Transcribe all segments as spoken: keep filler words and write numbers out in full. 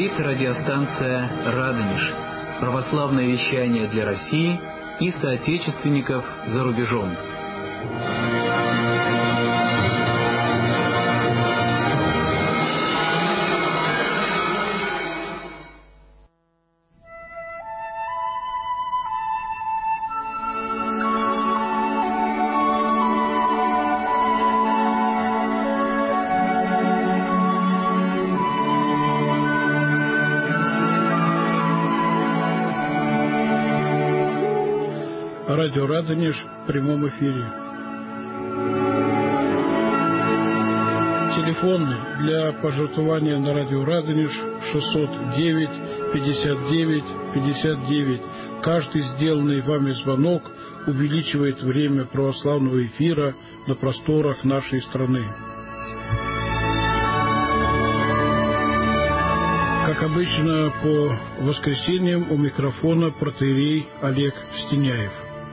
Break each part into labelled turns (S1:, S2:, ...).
S1: говорит радиостанция «Радонеж». Православное вещание для России и соотечественников за рубежом.
S2: Радио «Радонеж» в прямом эфире. Телефон для пожертвования на радио «Радонеж» шестьсот девять пятьдесят девять пятьдесят девять. Каждый сделанный вами звонок увеличивает время православного эфира на просторах нашей страны. Как обычно, по воскресеньям у микрофона протоиерей Олег Стеняев.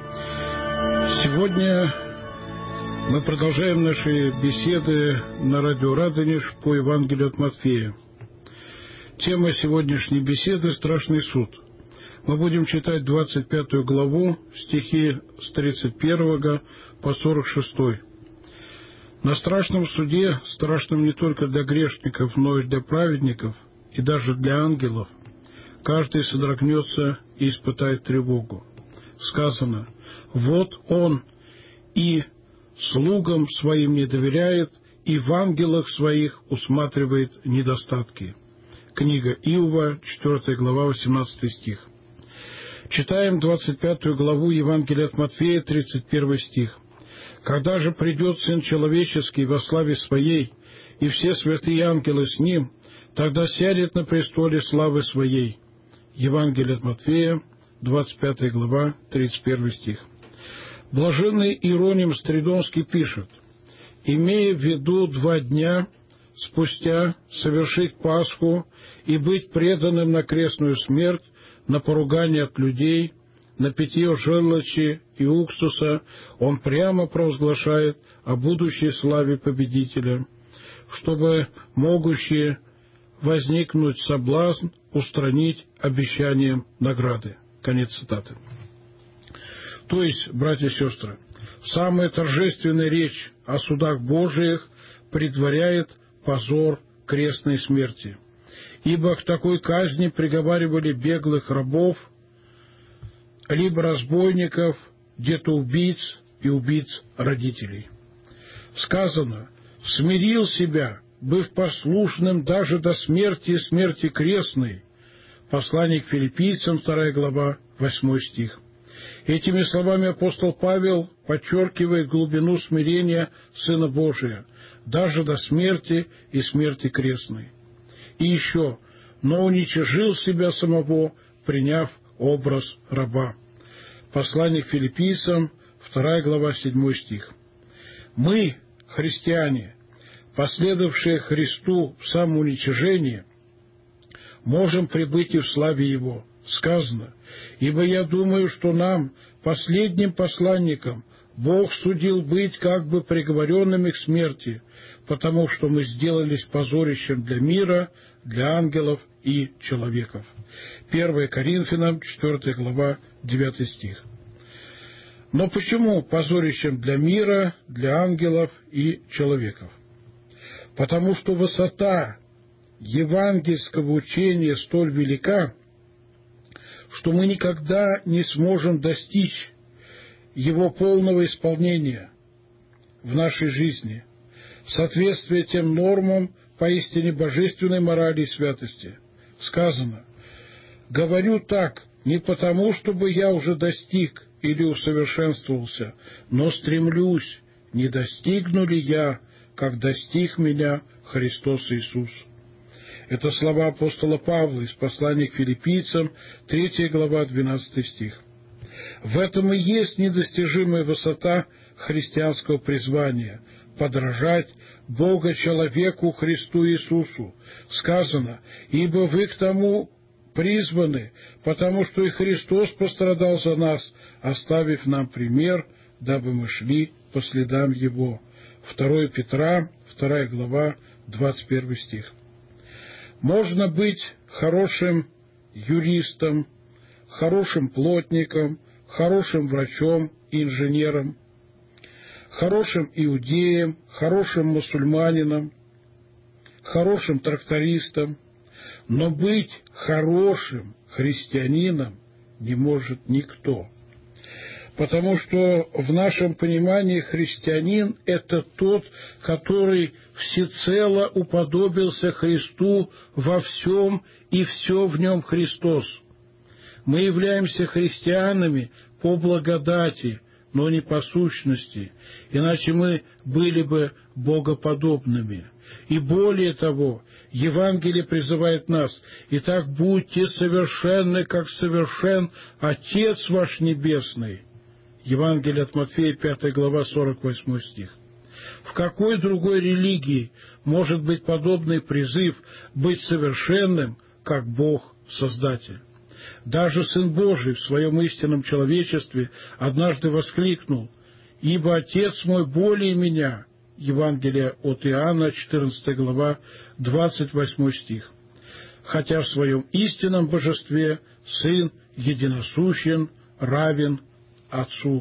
S2: Сегодня мы продолжаем наши беседы на радио «Радонеж» по Евангелию от Матфея. Тема сегодняшней беседы – «Страшный суд». Мы будем читать двадцать пятую главу, стихи с тридцать первого по сорок шестой. На страшном суде, страшном не только для грешников, но и для праведников, и даже для ангелов, каждый содрогнется и испытает тревогу. Сказано: «Вот он и слугам своим не доверяет, и в ангелах своих усматривает недостатки». Книга Иова, четвёртая глава, восемнадцатый стих. Читаем двадцать пятую главу Евангелия от Матфея, тридцать первый стих. «Когда же придет Сын Человеческий во славе Своей, и все святые ангелы с Ним, тогда сядет на престоле славы Своей». Евангелие от Матфея, двадцать пятая глава, тридцать первый стих. Блаженный Иероним Стридонский пишет: «Имея в виду два дня спустя совершить Пасху и быть преданным на крестную смерть, на поругание от людей, на питье желчи и уксуса, он прямо провозглашает о будущей славе победителя, чтобы могущие возникнуть соблазн устранить обещанием награды». Конец цитаты. То есть, братья и сестры, самая торжественная речь о судах Божиих предваряет позор крестной смерти, ибо к такой казни приговаривали беглых рабов, либо разбойников, детоубийц и убийц родителей. Сказано: «Смирил себя, быв послушным даже до смерти и смерти крестной». Послание к Филиппийцам, вторая глава, восьмой стих. Этими словами апостол Павел подчеркивает глубину смирения Сына Божия, даже до смерти и смерти крестной. И еще: «Но уничижил себя самого, приняв образ раба». Послание к Филиппийцам, вторая глава, седьмой стих. Мы, христиане, последовавшие Христу в самоуничижении, можем прибыть и в славе Его. Сказано: «Ибо я думаю, что нам, последним посланникам, Бог судил быть как бы приговоренными к смерти, потому что мы сделались позорищем для мира, для ангелов и человеков». первое Коринфянам, четвёртая глава, девятый стих. Но почему позорищем для мира, для ангелов и человеков? Потому что высота евангельского учения столь велика, что мы никогда не сможем достичь его полного исполнения в нашей жизни, соответствия тем нормам поистине божественной морали и святости. Сказано: «Говорю так не потому, чтобы я уже достиг или усовершенствовался, но стремлюсь, не достигну ли я, как достиг меня Христос Иисус». Это слова апостола Павла из послания к Филиппийцам, третья глава, двенадцатый стих. В этом и есть недостижимая высота христианского призвания – подражать Бога-человеку Христу Иисусу. Сказано: «Ибо вы к тому призваны, потому что и Христос пострадал за нас, оставив нам пример, дабы мы шли по следам Его». второе Петра, вторая глава, двадцать первый стих. Можно быть хорошим юристом, хорошим плотником, хорошим врачом и инженером, хорошим иудеем, хорошим мусульманином, хорошим трактористом, но быть хорошим христианином не может никто. Потому что в нашем понимании христианин – это тот, который всецело уподобился Христу во всем, и все в нем Христос. Мы являемся христианами по благодати, но не по сущности, иначе мы были бы богоподобными. И более того, Евангелие призывает нас: «Итак, будьте совершенны, как совершен Отец ваш Небесный». Евангелие от Матфея, пятая глава, сорок восьмой стих. В какой другой религии может быть подобный призыв быть совершенным, как Бог Создатель? Даже Сын Божий в своем истинном человечестве однажды воскликнул: «Ибо Отец мой более меня». Евангелие от Иоанна, четырнадцатая глава, двадцать восьмой стих. Хотя в своем истинном божестве Сын единосущен, равен Отцу.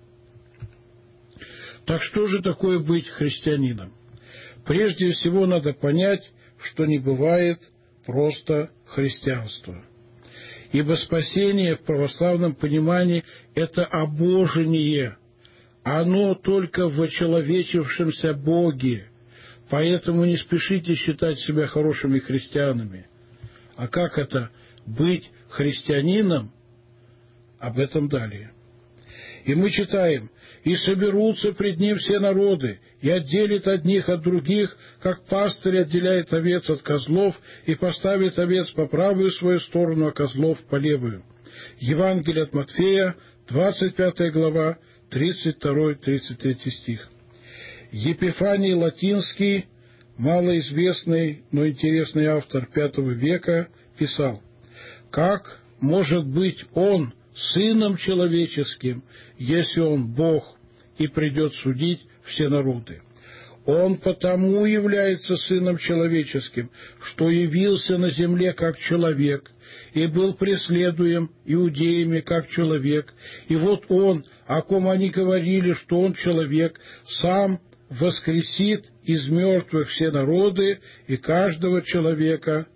S2: Так что же такое быть христианином? Прежде всего надо понять, что не бывает просто христианства. Ибо спасение в православном понимании – это обожение. Оно только в очеловечившемся Боге. Поэтому не спешите считать себя хорошими христианами. А как это быть христианином? Об этом далее. И мы читаем: «И соберутся пред ним все народы, и отделит одних от других, как пастырь отделяет овец от козлов, и поставит овец по правую свою сторону, а козлов по левую». Евангелие от Матфея, двадцать пятая глава, тридцать второй — тридцать третий стих. Епифаний Латинский, малоизвестный, но интересный автор пятого века, писал: «Как может быть он Сыном человеческим, если он Бог и придет судить все народы? Он потому является Сыном человеческим, что явился на земле как человек и был преследуем иудеями как человек. И вот он, о ком они говорили, что он человек, сам воскресит из мертвых все народы, и каждого человека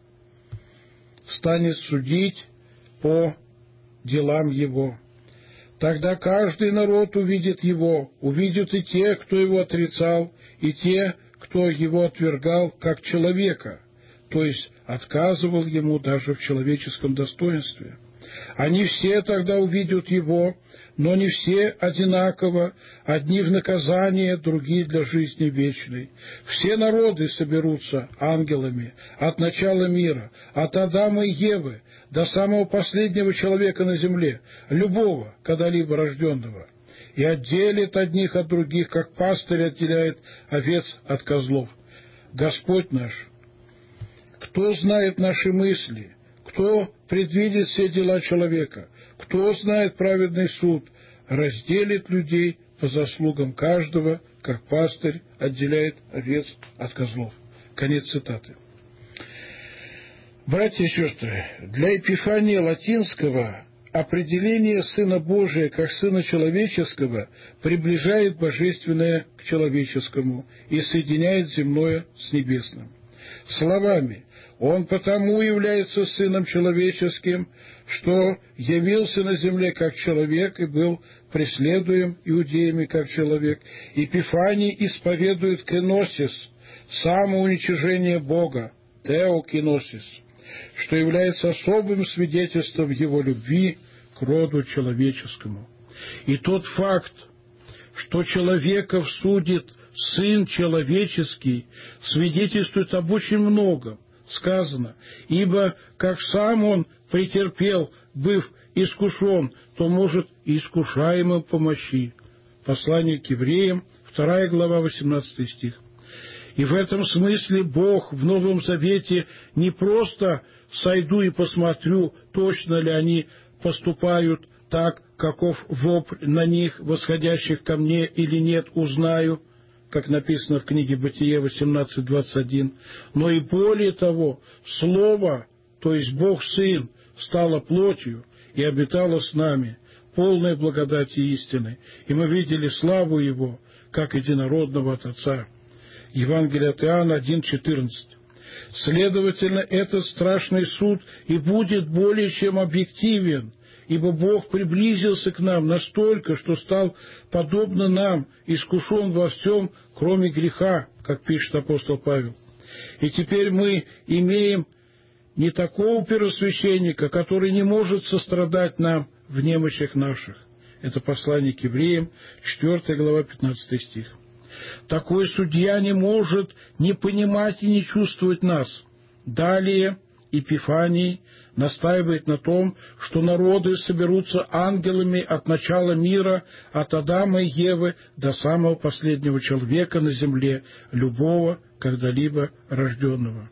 S2: станет судить по делам его. Тогда каждый народ увидит его, увидят и те, кто его отрицал, и те, кто его отвергал как человека, то есть отказывал ему даже в человеческом достоинстве. Они все тогда увидят его, но не все одинаково, одни в наказание, другие для жизни вечной. Все народы соберутся ангелами от начала мира, от Адама и Евы до самого последнего человека на земле, любого когда-либо рожденного, и отделит одних от других, как пастырь отделяет овец от козлов. Господь наш, кто знает наши мысли, кто предвидит все дела человека, кто знает праведный суд, разделит людей по заслугам каждого, как пастырь отделяет овец от козлов». Конец цитаты. Братья и сестры, для Епифания Латинского определение Сына Божия как Сына Человеческого приближает божественное к человеческому и соединяет земное с небесным. Словами: «Он потому является Сыном Человеческим, что явился на земле как человек и был преследуем иудеями как человек». Епифаний исповедует кеносис, самоуничижение Бога, теокеносис, что является особым свидетельством его любви к роду человеческому. И тот факт, что человеков судит Сын Человеческий, свидетельствует об очень многом. Сказано: «Ибо как сам он претерпел, быв искушен, то может и искушаемым помощи». Послание к евреям, вторая глава, восемнадцатый стих. И в этом смысле Бог в Новом Завете не просто «сойду и посмотрю, точно ли они поступают так, каков вопль на них, восходящих ко мне, или нет, узнаю». как написано в книге Бытие восемнадцать двадцать один, но и более того, Слово, то есть Бог Сын, стало плотью и обитало с нами, полной благодати и истины, и мы видели славу Его, как единородного от Отца. Евангелие от Иоанна один четырнадцать. Следовательно, этот страшный суд и будет более чем объективен, ибо Бог приблизился к нам настолько, что стал, подобно нам, искушен во всем, кроме греха, как пишет апостол Павел. И теперь мы имеем не такого первосвященника, который не может сострадать нам в немощах наших. Это послание к евреям, четвёртая глава, пятнадцатый стих. Такой судья не может не понимать и не чувствовать нас. Далее Епифаний настаивает на том, что народы соберутся ангелами от начала мира, от Адама и Евы до самого последнего человека на земле, любого когда-либо рожденного.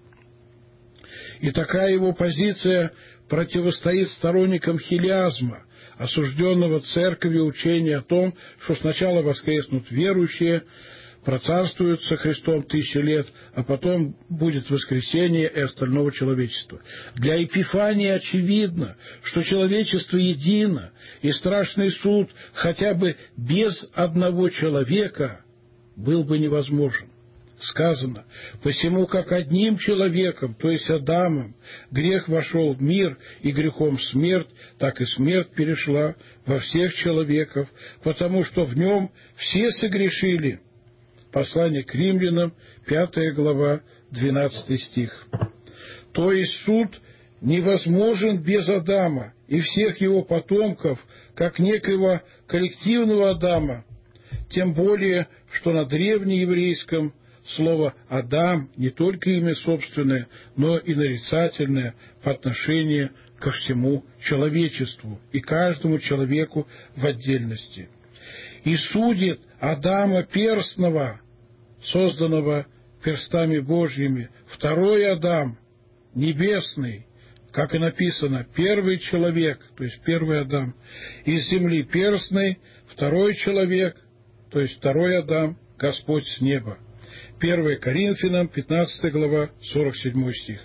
S2: И такая его позиция противостоит сторонникам хилиазма, осужденного церковью учения о том, что сначала воскреснут верующие, процарствуют со Христом тысячи лет, а потом будет воскресение и остального человечества. Для Епифания очевидно, что человечество едино, и страшный суд хотя бы без одного человека был бы невозможен. Сказано: «Посему, как одним человеком, то есть Адамом, грех вошел в мир, и грехом смерть, так и смерть перешла во всех человеков, потому что в нем все согрешили». Послание к римлянам, пятая глава, двенадцатый стих. То есть суд невозможен без Адама и всех его потомков, как некоего коллективного Адама, тем более, что на древнееврейском слово «Адам» не только имя собственное, но и нарицательное по отношению ко всему человечеству и каждому человеку в отдельности. «И судит Адама перстного, созданного перстами Божьими, второй Адам, небесный, как и написано, первый человек, то есть первый Адам, из земли перстный, второй человек, то есть второй Адам, Господь с неба». первое Коринфянам, пятнадцатая глава, сорок седьмой стих.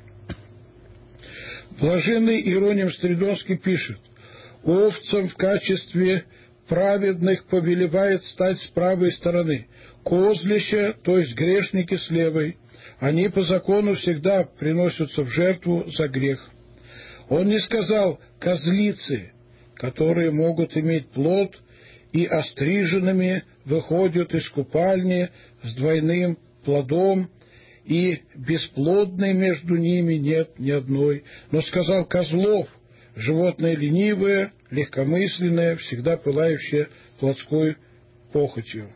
S2: Блаженный Иероним Стридонский пишет: «Овцам в качестве праведных повелевает стать с правой стороны, козлища, то есть грешники, с левой. Они по закону всегда приносятся в жертву за грех». Он не сказал «козлицы», которые могут иметь плод и остриженными выходят из купальни с двойным плодом, и бесплодной между ними нет ни одной, но сказал козлов, животное ленивое, легкомысленное, всегда пылающее плотской похотью.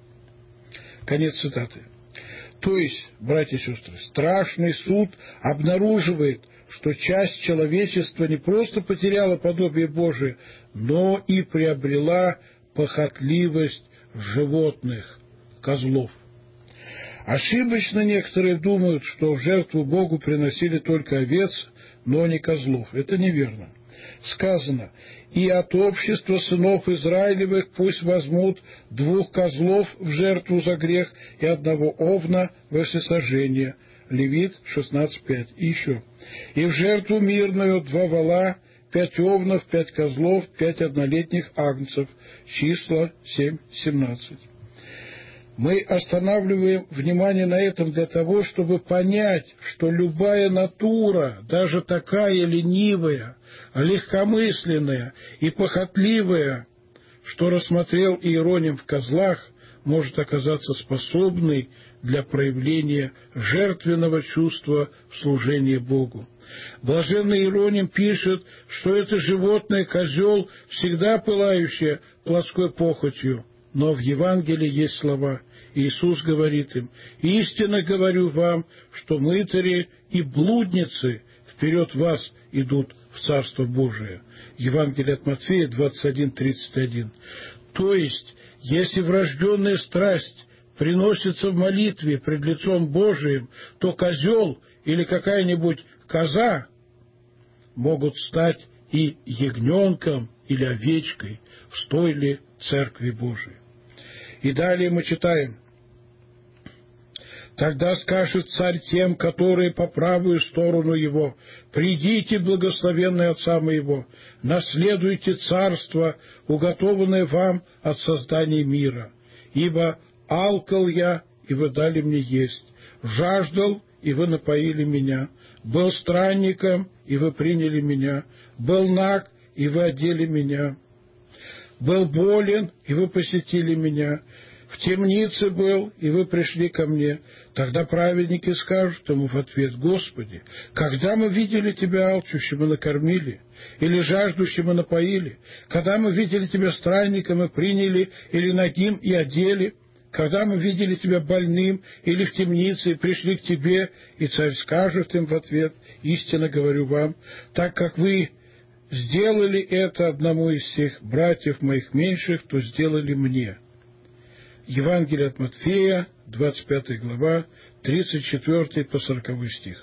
S2: Конец цитаты. То есть, братья и сестры, страшный суд обнаруживает, что часть человечества не просто потеряла подобие Божие, но и приобрела похотливость животных, козлов. Ошибочно некоторые думают, что в жертву Богу приносили только овец, но не козлов. Это неверно. Сказано: «И от общества сынов Израилевых пусть возьмут двух козлов в жертву за грех и одного овна во всесожжение». Левит шестнадцать пять. И еще: «И в жертву мирную два вола, пять овнов, пять козлов, пять однолетних агнцев». Числа семь семнадцать. Мы останавливаем внимание на этом для того, чтобы понять, что любая натура, даже такая ленивая, легкомысленная и похотливая, что рассмотрел Иероним в козлах, может оказаться способной для проявления жертвенного чувства в служении Богу. Блаженный Иероним пишет, что это животное, козел, всегда пылающее плотской похотью, но в Евангелии есть слова. Иисус говорит им: «Истинно говорю вам, что мытари и блудницы вперед вас идут в Царство Божие». Евангелие от Матфея двадцать один тридцать один. То есть, если врожденная страсть приносится в молитве пред лицом Божиим, то козел или какая-нибудь коза могут стать и ягненком или овечкой в стойле Церкви Божией. И далее мы читаем: Тогда скажет царь тем, которые по правую сторону его: «Придите, благословенные отца моего, наследуйте царство, уготованное вам от создания мира. Ибо алкал я, и вы дали мне есть, жаждал, и вы напоили меня, был странником, и вы приняли меня, был наг, и вы одели меня, был болен, и вы посетили меня, в темнице был, и вы пришли ко мне». Тогда праведники скажут ему в ответ: «Господи, когда мы видели Тебя алчущим и накормили, или жаждущим и напоили? Когда мы видели Тебя странником и приняли, или нагим и одели? Когда мы видели Тебя больным или в темнице и пришли к Тебе?» И царь скажет им в ответ: «Истинно говорю вам, так как вы сделали это одному из всех братьев моих меньших, то сделали мне». Евангелие от Матфея, двадцать пятая глава, тридцать четвёртый по сороковой стих.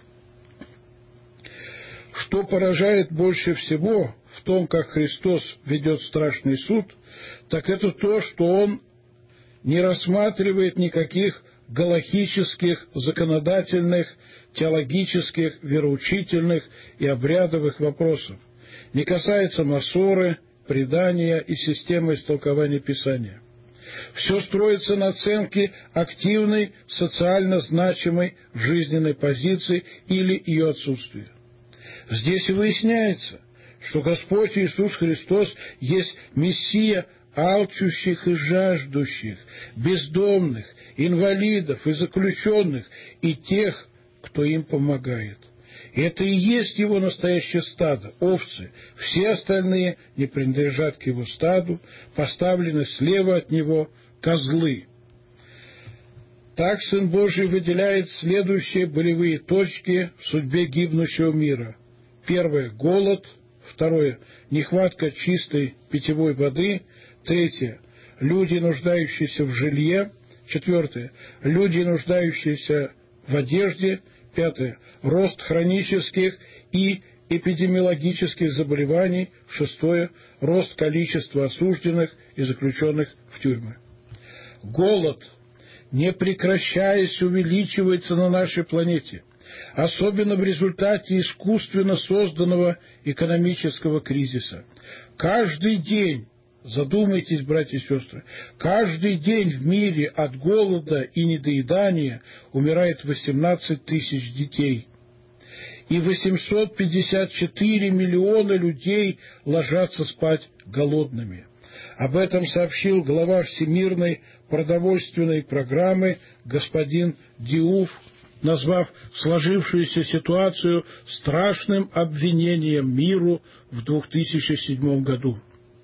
S2: Что поражает больше всего в том, как Христос ведет страшный суд, так это то, что Он не рассматривает никаких галахических, законодательных, теологических, вероучительных и обрядовых вопросов. Не касается массоры, предания и системы истолкования Писания. Все строится на оценке активной, социально значимой жизненной позиции или ее отсутствия. Здесь и выясняется, что Господь Иисус Христос есть Мессия алчущих и жаждущих, бездомных, инвалидов и заключенных, и тех, кто им помогает. Это и есть его настоящее стадо, овцы. Все остальные не принадлежат к его стаду, поставлены слева от него козлы. Так Сын Божий выделяет следующие болевые точки в судьбе гибнущего мира. Первое – голод. Второе – нехватка чистой питьевой воды. Третье – люди, нуждающиеся в жилье. Четвертое – люди, нуждающиеся в одежде. Пятое – рост хронических и эпидемиологических заболеваний. Шестое – рост количества осужденных и заключенных в тюрьмы. Голод, не прекращаясь, увеличивается на нашей планете, особенно в результате искусственно созданного экономического кризиса. Каждый день, задумайтесь, братья и сестры, каждый день в мире от голода и недоедания умирает восемнадцать тысяч детей, и восемьсот пятьдесят четыре миллиона людей ложатся спать голодными. Об этом сообщил глава Всемирной продовольственной программы господин Диуф, назвав сложившуюся ситуацию страшным обвинением миру в две тысячи седьмом году.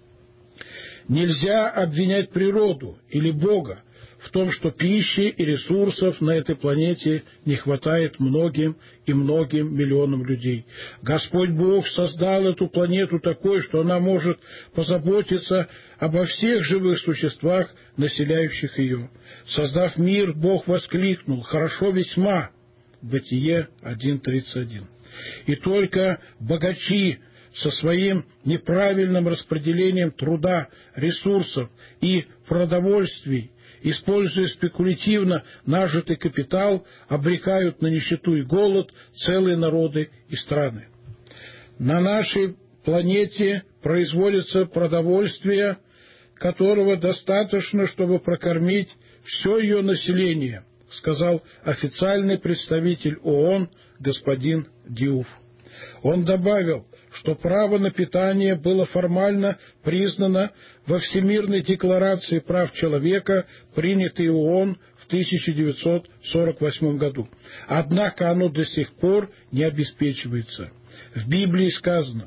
S2: Нельзя обвинять природу или Бога в том, что пищи и ресурсов на этой планете не хватает многим и многим миллионам людей. Господь Бог создал эту планету такой, что она может позаботиться обо всех живых существах, населяющих ее. Создав мир, Бог воскликнул: «Хорошо весьма». Бытие один тридцать один. И только богачи со своим неправильным распределением труда, ресурсов и продовольствий, используя спекулятивно нажитый капитал, обрекают на нищету и голод целые народы и страны. На нашей планете производится продовольствие, которого достаточно, чтобы прокормить все ее население, сказал официальный представитель ООН господин Диуф. Он добавил, что право на питание было формально признано во Всемирной декларации прав человека, принятой ООН в тысяча девятьсот сорок восьмом году. Однако оно до сих пор не обеспечивается. В Библии сказано: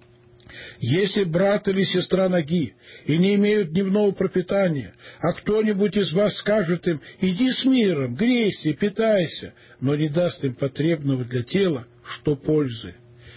S2: «Если брат или сестра ноги и не имеют дневного пропитания, а кто-нибудь из вас скажет им: иди с миром, грейся, питайся, но не даст им потребного для тела, что пользы».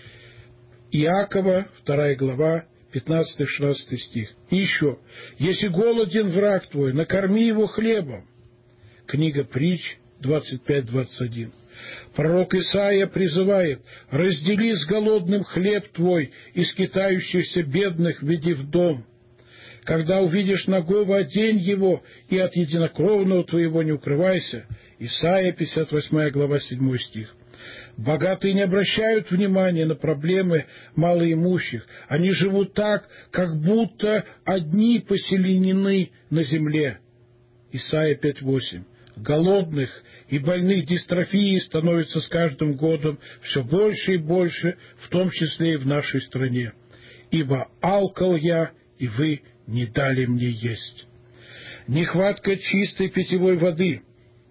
S2: Иакова, вторая глава, пятнадцатый-шестнадцатый стих. И еще: «Если голоден враг твой, накорми его хлебом». Книга Притч, двадцать пять двадцать один. Пророк Исаия призывает: «Раздели с голодным хлеб твой, и скитающихся бедных веди в дом. Когда увидишь нагого, одень его, и от единокровного твоего не укрывайся, Исайя, пятьдесят восьмая глава, седьмой стих. Богатые не обращают внимания на проблемы малоимущих. Они живут так, как будто одни поселены на земле. Исайя пять восемь. Голодных и больных дистрофией становится с каждым годом все больше и больше, в том числе и в нашей стране. Ибо алкал я, и вы не дали мне есть. Нехватка чистой питьевой воды.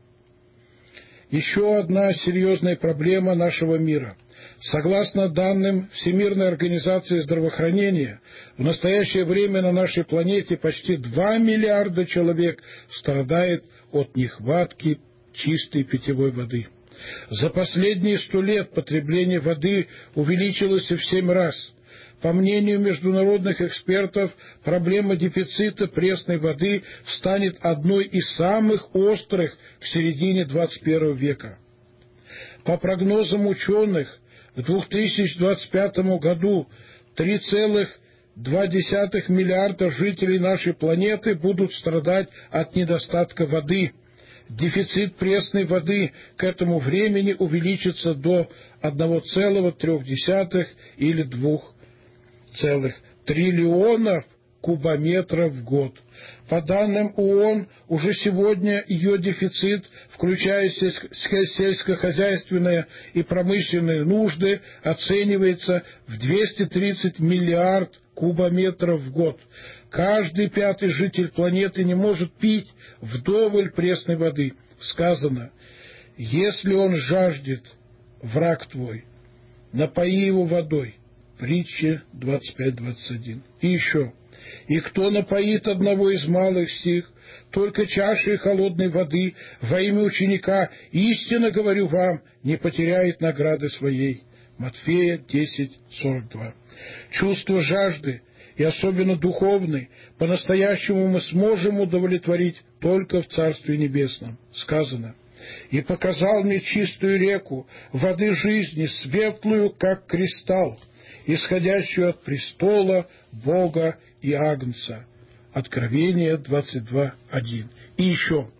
S2: Еще одна серьезная проблема нашего мира. Согласно данным Всемирной организации здравоохранения, в настоящее время на нашей планете почти два миллиарда человек страдает от нехватки чистой питьевой воды. За последние сто лет потребление воды увеличилось в семь раз. По мнению международных экспертов, проблема дефицита пресной воды станет одной из самых острых к середине двадцать первого века. По прогнозам ученых, к две тысячи двадцать пятому году три целых две десятых миллиарда жителей нашей планеты будут страдать от недостатка воды. Дефицит пресной воды к этому времени увеличится до одного целого трёх десятых или двух целых триллионов кубометров в год. По данным ООН, уже сегодня ее дефицит, включая сельскохозяйственные и промышленные нужды, оценивается в двести тридцать миллиардов кубометров в год. Каждый пятый житель планеты не может пить вдоволь пресной воды. Сказано: если он жаждет, враг твой, напои его водой. Притча двадцать пять двадцать один. И еще. И кто напоит одного из малых сих, только чашей холодной воды во имя ученика, истинно говорю вам, не потеряет награды своей. Матфея десять сорок два. Чувство жажды, и особенно духовной, по-настоящему мы сможем удовлетворить только в Царстве Небесном. Сказано: и показал мне чистую реку воды жизни, светлую, как кристалл, исходящую от престола Бога и Агнца. Откровение двадцать два один. И еще.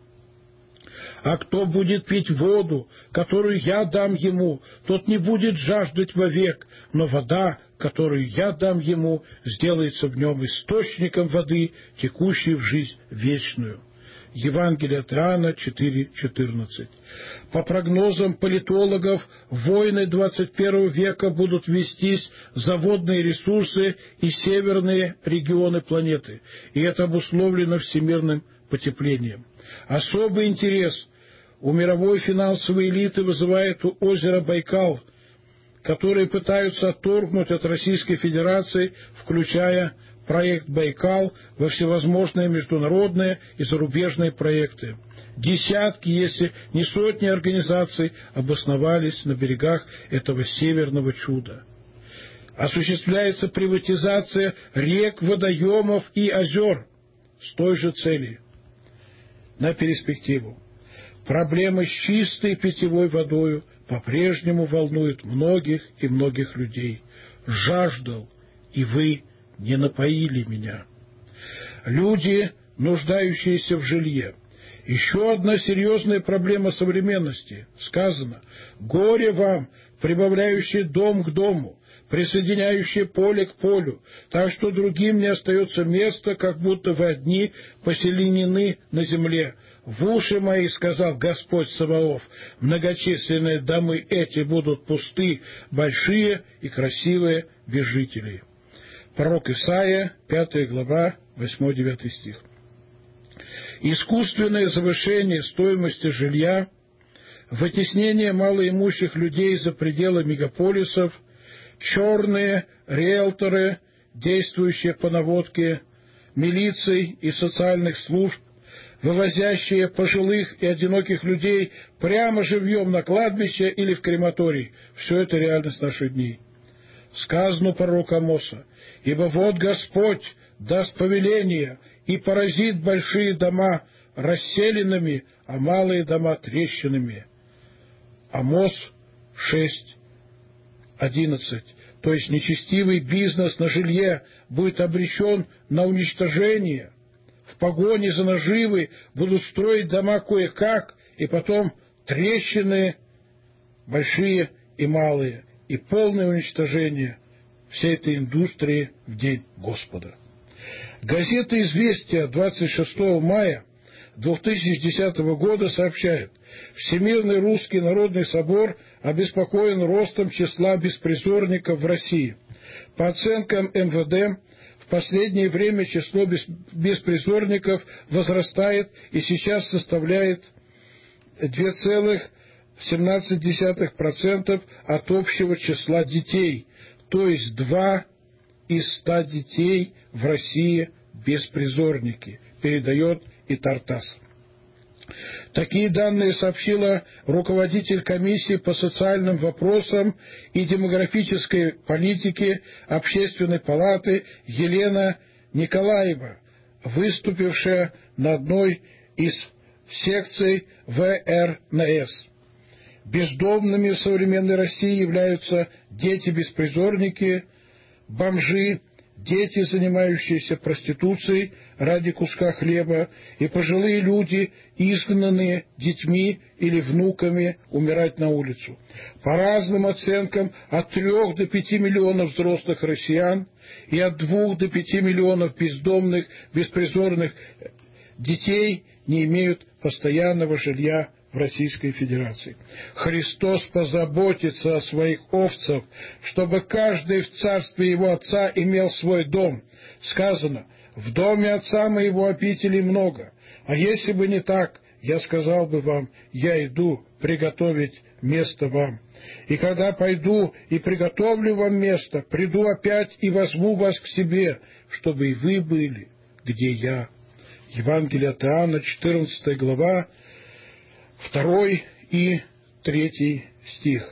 S2: А кто будет пить воду, которую я дам ему, тот не будет жаждать вовек, но вода, которую я дам ему, сделается в нем источником воды, текущей в жизнь вечную. Евангелие от Иоанна четыре четырнадцать. По прогнозам политологов, войны двадцать первого века будут вестись за водные ресурсы и северные регионы планеты, и это обусловлено всемирным потеплением. Особый интерес у мировой финансовой элиты вызывает озеро Байкал, которые пытаются отторгнуть от Российской Федерации, включая проект «Байкал» во всевозможные международные и зарубежные проекты. Десятки, если не сотни организаций обосновались на берегах этого северного чуда. Осуществляется приватизация рек, водоемов и озер с той же целью. На перспективу. Проблема с чистой питьевой водой по-прежнему волнует многих и многих людей. Жаждал, и вы не напоили меня. Люди, нуждающиеся в жилье. Еще одна серьезная проблема современности. Сказано: горе вам, прибавляющие дом к дому, присоединяющие поле к полю, так что другим не остается места, как будто вы одни поселенены на земле. В уши мои, сказал Господь Саваоф, многочисленные домы эти будут пусты, большие и красивые без жителей. Пророк Исаия, пятая глава, восьмой-девятый стих. Искусственное завышение стоимости жилья, вытеснение малоимущих людей за пределы мегаполисов, черные риэлторы, действующие по наводке милиций и социальных служб, вывозящие пожилых и одиноких людей прямо живьем на кладбище или в крематорий. Все это реальность наших дней. Сказано пророку Амоса: «Ибо вот Господь даст повеление и поразит большие дома расселенными, а малые дома трещинами». Амос шесть одиннадцать. То есть нечестивый бизнес на жилье будет обречен на уничтожение. В погоне за наживой будут строить дома кое-как и потом трещины большие и малые, и полное уничтожение всей этой индустрии в день Господа. Газета «Известия» двадцать шестого мая две тысячи десятого года сообщает: Всемирный русский народный собор обеспокоен ростом числа беспризорников в России. По оценкам эм вэ дэ, в последнее время число беспризорников возрастает и сейчас составляет две целых семнадцать десятых процента от общего числа детей, то есть два из ста детей в России беспризорники, передает и Тартас. Такие данные сообщила руководитель комиссии по социальным вопросам и демографической политике Общественной палаты Елена Николаева, выступившая на одной из секций вэ эр эн эс. Бездомными в современной России являются дети-беспризорники, бомжи, дети, занимающиеся проституцией ради куска хлеба, и пожилые люди, изгнанные детьми или внуками умирать на улицу. По разным оценкам, от трех до пяти миллионов взрослых россиян и от двух до пяти миллионов бездомных, беспризорных детей не имеют постоянного жилья в Российской Федерации. Христос позаботится о своих овцах, чтобы каждый в царстве его Отца имел свой дом. Сказано: в доме Отца моего обителей много. А если бы не так, я сказал бы вам: я иду приготовить место вам. И когда пойду и приготовлю вам место, приду опять и возьму вас к себе, чтобы и вы были, где я. Евангелие от Иоанна, четырнадцатая глава, второй и третий стих.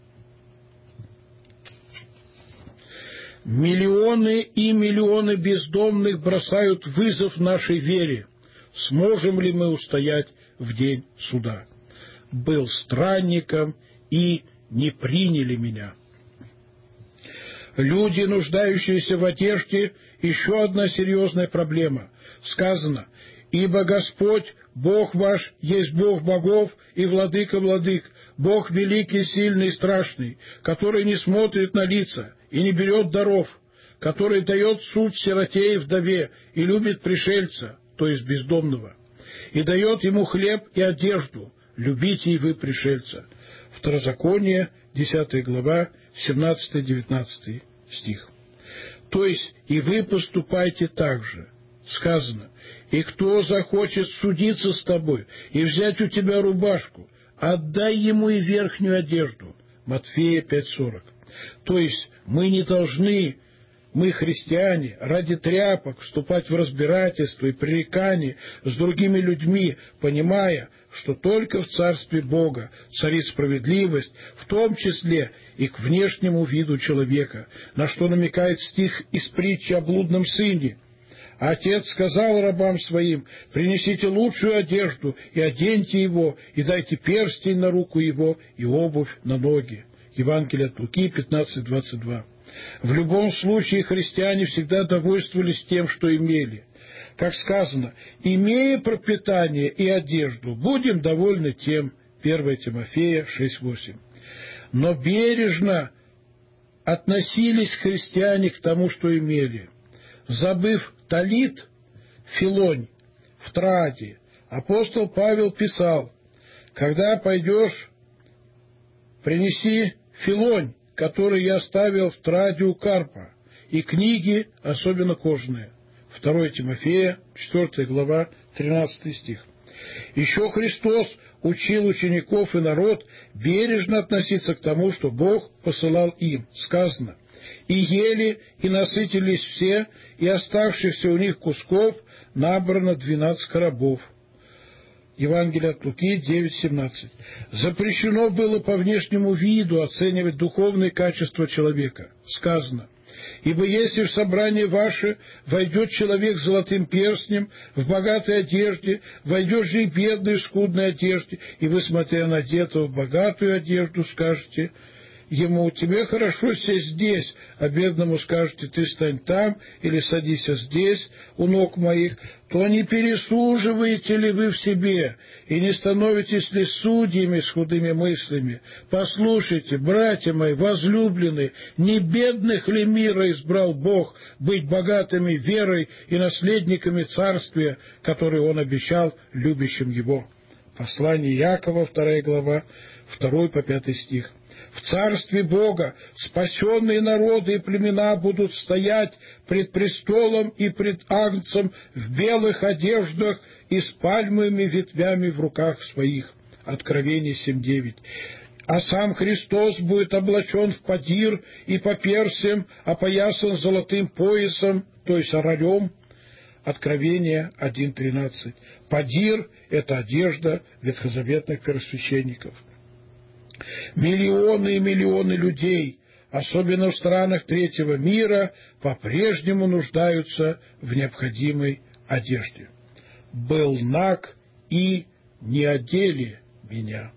S2: Миллионы и миллионы бездомных бросают вызов нашей вере. Сможем ли мы устоять в день суда? Был странником, и не приняли меня. Люди, нуждающиеся в одежде, еще одна серьезная проблема. Сказано: «Ибо Господь, Бог ваш, есть Бог богов и владыка владык, Бог великий, сильный и страшный, который не смотрит на лица и не берет даров, который дает суд сироте и вдове и любит пришельца, то есть бездомного, и дает ему хлеб и одежду. Любите и вы пришельца». Второзаконие, десятая глава, семнадцатый-девятнадцатый стих. То есть и вы поступайте так же. Сказано: «И кто захочет судиться с тобой и взять у тебя рубашку, отдай ему и верхнюю одежду». Матфея пять сорок. То есть мы не должны, мы, христиане, ради тряпок вступать в разбирательство и пререкание с другими людьми, понимая, что только в Царстве Бога царит справедливость, в том числе и к внешнему виду человека, на что намекает стих из притчи о блудном сыне. Отец сказал рабам своим: принесите лучшую одежду и оденьте его, и дайте перстень на руку его и обувь на ноги. Евангелие от Луки пятнадцать двадцать два. В любом случае христиане всегда довольствовались тем, что имели. Как сказано: имея пропитание и одежду, будем довольны тем. первое Тимофея шесть восемь. Но бережно относились христиане к тому, что имели. Забыв талит, филонь, в траде, апостол Павел писал: когда пойдешь, принеси филонь, который я оставил в траде у Карпа, и книги, особенно кожаные. второе Тимофея, четвёртая глава, тринадцатый стих. Еще Христос учил учеников и народ бережно относиться к тому, что Бог посылал им. Сказано: «И ели, и насытились все, и оставшихся у них кусков набрано двенадцать коробов». Евангелие от Луки девять семнадцать. Запрещено было по внешнему виду оценивать духовные качества человека. Сказано: «Ибо если в собрание ваше войдет человек с золотым перстнем, в богатой одежде, войдет же и бедный в скудной одежде, и вы, смотря на одетого в богатую одежду, скажете: ему: «Тебе хорошо сесть здесь», а бедному скажете: «Ты стань там» или «Садись здесь, у ног моих», то не пересуживаете ли вы в себе и не становитесь ли судьями с худыми мыслями? Послушайте, братья мои возлюбленные, не бедных ли мира избрал Бог быть богатыми верой и наследниками царствия, которое Он обещал любящим Его? Послание Иакова, вторая глава, второй по пятый стих. В царстве Бога спасенные народы и племена будут стоять пред престолом и пред Агнцем в белых одеждах и с пальмовыми ветвями в руках своих. Откровение семь девять. А сам Христос будет облачен в подир и по персям, опоясан золотым поясом, то есть оролем. Откровение один тринадцать. Подир — это одежда ветхозаветных первосвященников. Миллионы и миллионы людей, особенно в странах третьего мира, по-прежнему нуждаются в необходимой одежде. «Был наг, и не одели меня».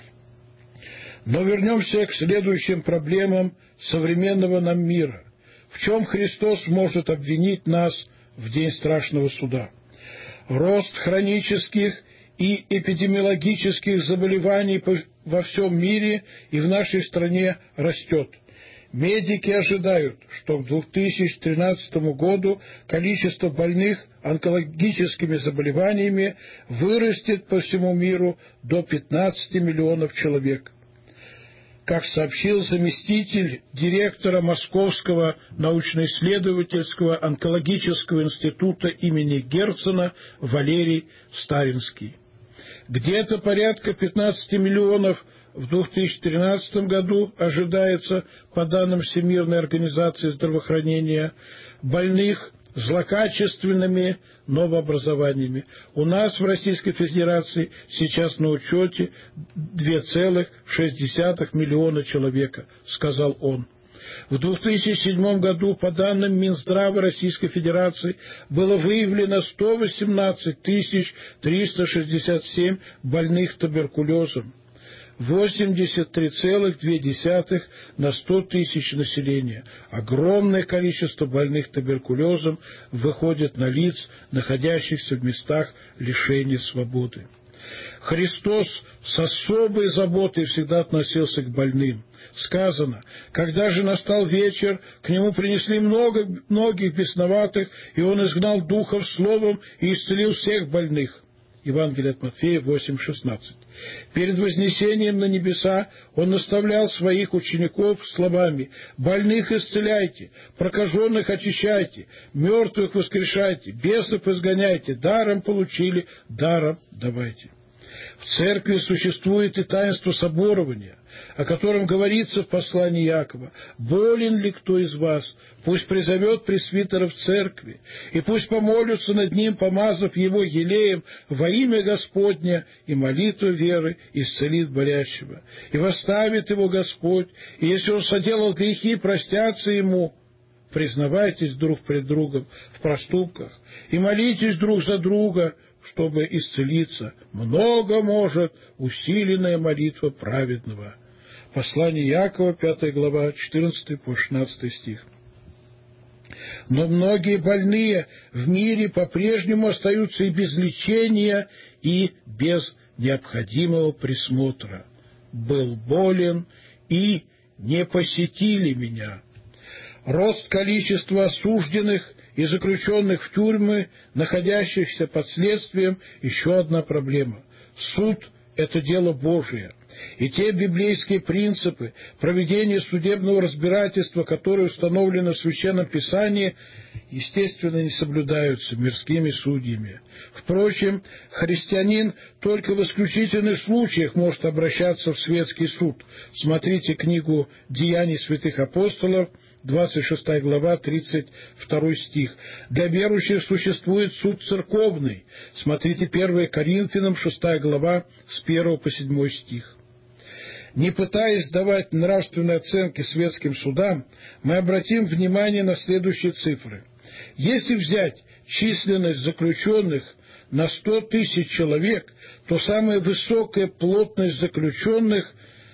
S2: Но вернемся к следующим проблемам современного нам мира. В чем Христос может обвинить нас в день страшного суда? Рост хронических и эпидемиологических заболеваний во всем мире и в нашей стране растет. Медики ожидают, что к две тысячи тринадцатому году количество больных онкологическими заболеваниями вырастет по всему миру до пятнадцати миллионов человек. Как сообщил заместитель директора Московского научно-исследовательского онкологического института имени Герцена Валерий Старинский. Где-то порядка пятнадцати миллионов в две тысячи тринадцатом году ожидается, по данным Всемирной организации здравоохранения, больных злокачественными новообразованиями. У нас в Российской Федерации сейчас на учете два целых шесть десятых миллиона человека, сказал он. В две тысячи седьмом году, по данным Минздрава Российской Федерации, было выявлено сто восемнадцать тысяч триста шестьдесят семь больных туберкулезом, восемьдесят три целых две десятых на сто тысяч населения. Огромное количество больных туберкулезом выходит на лиц, находящихся в местах лишения свободы. Христос с особой заботой всегда относился к больным. Сказано: когда же настал вечер, к нему принесли много, многих бесноватых, и он изгнал духов словом и исцелил всех больных. Евангелие от Матфея восемь шестнадцать. Перед вознесением на небеса он наставлял своих учеников словами: «Больных исцеляйте, прокаженных очищайте, мертвых воскрешайте, бесов изгоняйте, даром получили, даром давайте». В церкви существует и таинство соборования, о котором говорится в послании Иакова: «Болен ли кто из вас? Пусть призовет пресвитера в церкви, и пусть помолятся над ним, помазав его елеем во имя Господня, и молитву веры исцелит болящего. И восставит его Господь, и если он соделал грехи, простятся ему». Признавайтесь друг пред другом в проступках и молитесь друг за друга, чтобы исцелиться. Много может усиленная молитва праведного. Послание Иакова, пятая глава, четырнадцатый по шестнадцатый стих. Но многие больные в мире по-прежнему остаются и без лечения, и без необходимого присмотра. «Был болен, и не посетили меня». Рост количества осужденных и заключенных в тюрьмы, находящихся под следствием, еще одна проблема. Суд – это дело Божие. И те библейские принципы проведения судебного разбирательства, которые установлены в Священном Писании, естественно, не соблюдаются мирскими судьями. Впрочем, христианин только в исключительных случаях может обращаться в светский суд. Смотрите книгу «Деяний святых апостолов», двадцать шестая глава, тридцать второй стих. Для верующих существует суд церковный. Смотрите первое Коринфянам, шестая глава, с первого по седьмой стих. Не пытаясь давать нравственные оценки светским судам, мы обратим внимание на следующие цифры. Если взять численность заключенных на сто тысяч человек, то самая высокая плотность заключенных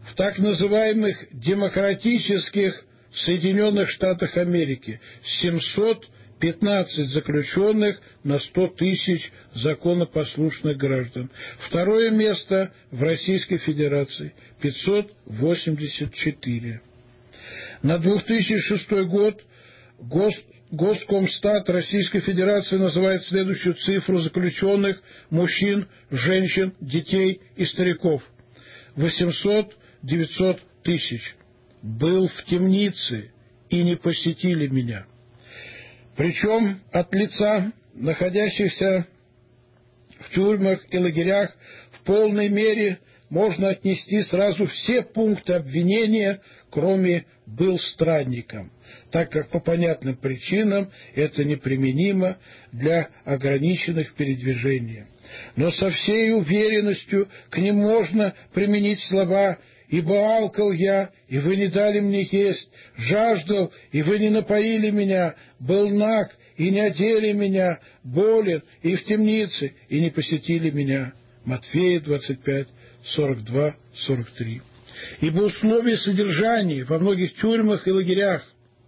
S2: в так называемых демократических Соединенных Штатах Америки семьсот пятнадцать заключенных на сто тысяч законопослушных граждан. Второе место в Российской Федерации – пятьсот восемьдесят четыре. На две тысячи шестой год Гос... Госкомстат Российской Федерации называет следующую цифру заключенных мужчин, женщин, детей и стариков – восемьсот-девятьсот тысяч. Был в темнице, и не посетили меня. Причем от лица находящихся в тюрьмах и лагерях в полной мере можно отнести сразу все пункты обвинения, кроме «был странником», так как по понятным причинам это неприменимо для ограниченных передвижений. Но со всей уверенностью к ним можно применить слова «Ибо алкал я, и вы не дали мне есть, жаждал, и вы не напоили меня, был наг, и не одели меня, болен, и в темнице, и не посетили меня». Матфея двадцать пять, сорок два, сорок три. Ибо условия содержания во многих тюрьмах и лагерях,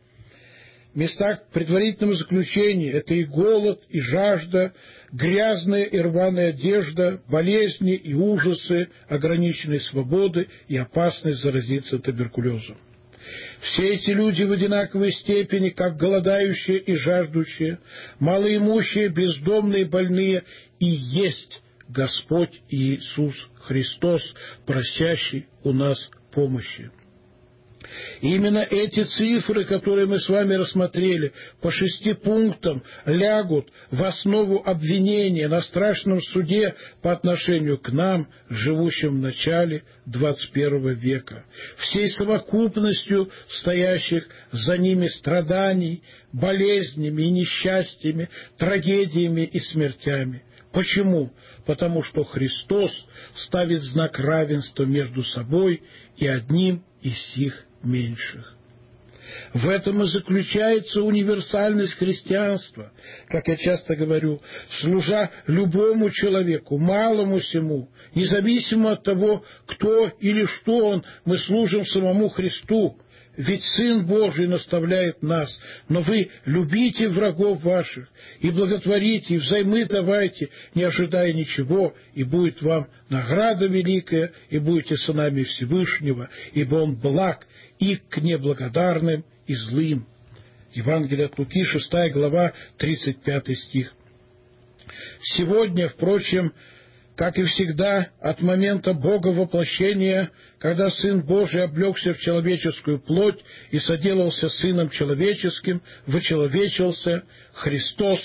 S2: местах предварительного заключения – это и голод, и жажда, грязная и рваная одежда, болезни и ужасы, ограниченной свободы и опасность заразиться туберкулезом. Все эти люди в одинаковой степени, как голодающие и жаждущие, малоимущие, бездомные, больные, и есть Господь Иисус Христос, просящий у нас помощи. И именно эти цифры, которые мы с вами рассмотрели, по шести пунктам лягут в основу обвинения на страшном суде по отношению к нам, живущим в начале двадцать первого века, всей совокупностью стоящих за ними страданий, болезнями и несчастьями, трагедиями и смертями. Почему? Потому что Христос ставит знак равенства между собой и одним из сих меньших. В этом и заключается универсальность христианства, как я часто говорю, служа любому человеку, малому сему, независимо от того, кто или что он, мы служим самому Христу. Ведь Сын Божий наставляет нас: но вы любите врагов ваших, и благотворите, и взаймы давайте, не ожидая ничего, и будет вам награда великая, и будете сынами Всевышнего, ибо Он благ и к неблагодарным, и злым. Евангелие от Луки, шестая глава, тридцать пятый стих. Сегодня, впрочем, как и всегда, от момента Бога воплощения, когда Сын Божий облегся в человеческую плоть и соделался Сыном человеческим, вычеловечился, Христос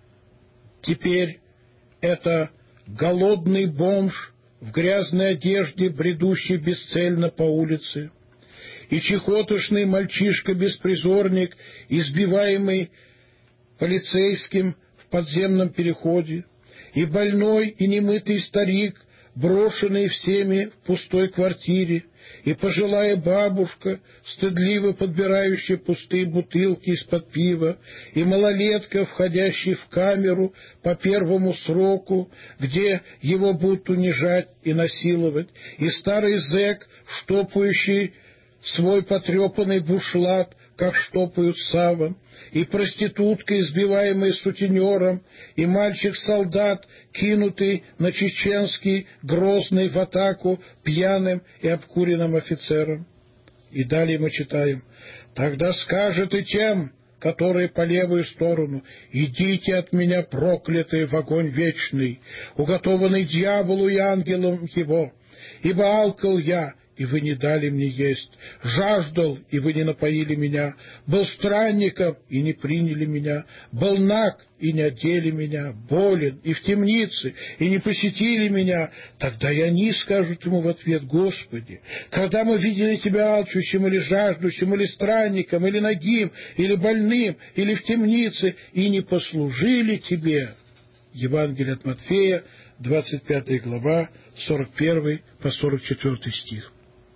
S2: теперь это голодный бомж в грязной одежде, бредущий бесцельно по улице, и чехотошный мальчишка-беспризорник, избиваемый полицейским в подземном переходе, и больной и немытый старик, брошенный всеми в пустой квартире, и пожилая бабушка, стыдливо подбирающая пустые бутылки из-под пива, и малолетка, входящий в камеру по первому сроку, где его будут унижать и насиловать, и старый зэк, штопающий свой потрепанный бушлат, как штопают саван, и проститутка, избиваемая сутенером, и мальчик-солдат, кинутый на чеченский Грозный в атаку пьяным и обкуренным офицером. И далее мы читаем: «Тогда скажет и тем, которые по левую сторону: идите от меня, проклятые, в огонь вечный, уготованный дьяволу и ангелам его, ибо алкал я, и вы не дали мне есть, жаждал, и вы не напоили меня, был странником, и не приняли меня, был наг, и не одели меня, болен, и в темнице, и не посетили меня». Тогда и они скажут ему в ответ: «Господи, когда мы видели тебя алчущим, или жаждущим, или странником, или нагим, или больным, или в темнице, и не послужили тебе». Евангелие от Матфея, двадцать пятая глава, сорок первый по сорок четвёртый стих.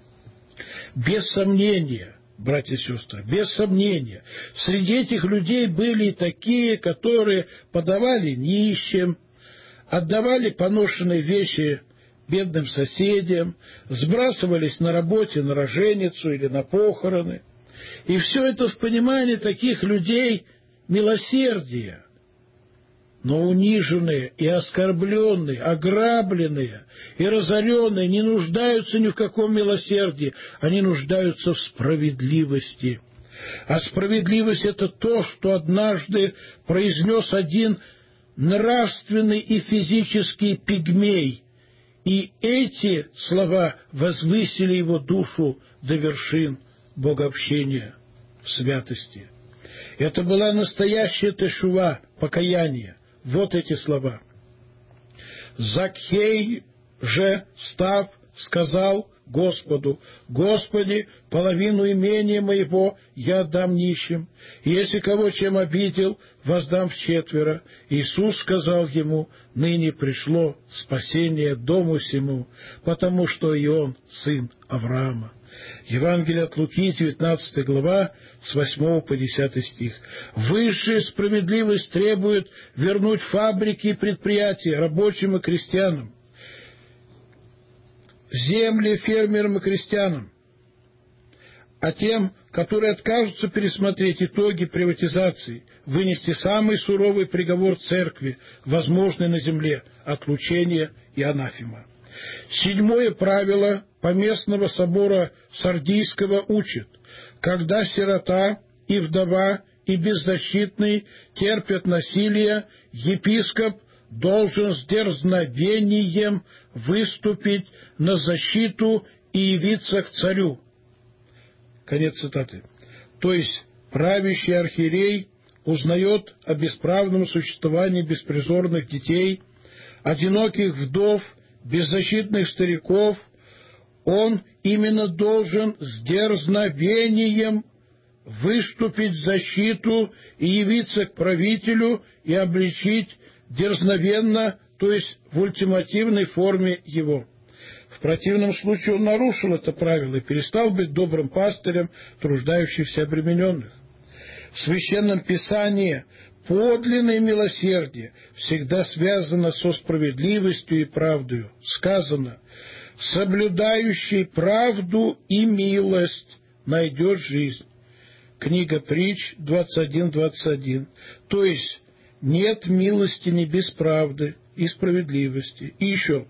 S2: Без сомнения, братья и сестры, без сомнения, среди этих людей были и такие, которые подавали нищим, отдавали поношенные вещи бедным соседям, сбрасывались на работе на роженицу или на похороны. И все это в понимании таких людей милосердие. Но униженные и оскорбленные, ограбленные и разоренные не нуждаются ни в каком милосердии, они нуждаются в справедливости. А справедливость — это то, что однажды произнес один нравственный и физический пигмей, и эти слова возвысили его душу до вершин богообщения в святости. Это была настоящая тешува, покаяние. Вот эти слова. Закхей же, став, сказал Господу: «Господи, половину имения моего я отдам нищим, и если кого чем обидел, воздам вчетверо». Иисус сказал ему: «Ныне пришло спасение дому сему, потому что и он сын Авраама». Евангелие от Луки, девятнадцатая глава, с восьмого по десятый стих. Высшая справедливость требует вернуть фабрики и предприятия рабочим и крестьянам, земли фермерам и крестьянам, а тем, которые откажутся пересмотреть итоги приватизации, вынести самый суровый приговор церкви, возможный на земле – отлучение и анафема. Седьмое правило поместного собора Сардийского учит: когда сирота и вдова и беззащитный терпят насилие, епископ должен с дерзновением выступить на защиту и явиться к царю. Конец цитаты. То есть правящий архиерей узнает о бесправном существовании беспризорных детей, одиноких вдов, беззащитных стариков. Он именно должен с дерзновением выступить в защиту и явиться к правителю и обличить дерзновенно, то есть в ультимативной форме его. В противном случае он нарушил это правило и перестал быть добрым пастырем труждающихся обремененных. В Священном Писании подлинное милосердие всегда связано со справедливостью и правдою. Сказано: «Соблюдающий правду и милость найдет жизнь». Книга Притч двадцать один двадцать один. То есть нет милостини без правды и справедливости. И еще: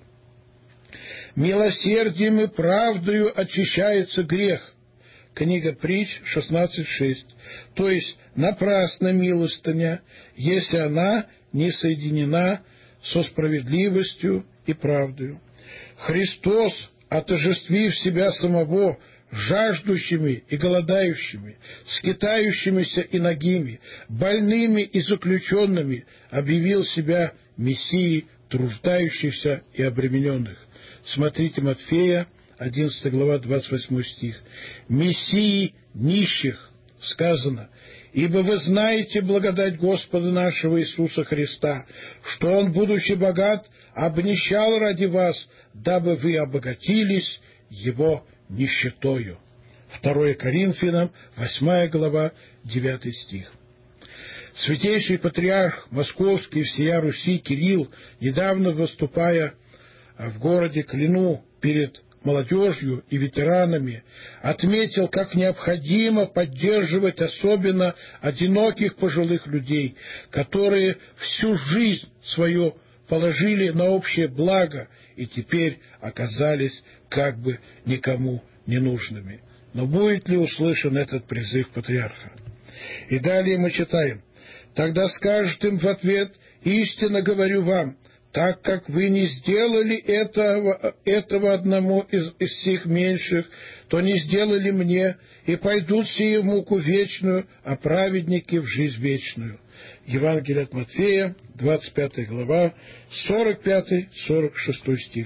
S2: «Милосердием и правдою очищается грех». Книга Притч шестнадцать шесть. То есть напрасна милостыня, если она не соединена со справедливостью и правдою. Христос, отождествив себя самого жаждущими и голодающими, скитающимися и нагими, больными и заключенными, объявил себя Мессией труждающихся и обремененных. Смотрите Матфея, одиннадцатая глава, двадцать восьмой стих. «Мессии нищих» сказано: «Ибо вы знаете благодать Господа нашего Иисуса Христа, что Он, будучи богат, обнищал ради вас, дабы вы обогатились Его нищетою». второе Коринфянам, восьмая глава, девятый стих. Святейший патриарх Московский и всея Руси Кирилл, недавно выступая в городе Клину перед молодежью и ветеранами, отметил, как необходимо поддерживать особенно одиноких пожилых людей, которые всю жизнь свою положили на общее благо и теперь оказались как бы никому не нужными. Но будет ли услышан этот призыв патриарха? И далее мы читаем: «Тогда скажет им в ответ: истинно говорю вам, так как вы не сделали этого, этого одному из, из сих меньших, то не сделали мне, и пойдут сие в муку вечную, а праведники в жизнь вечную». Евангелие от Матфея, двадцать пятая глава, сорок пятый сорок шестой стих.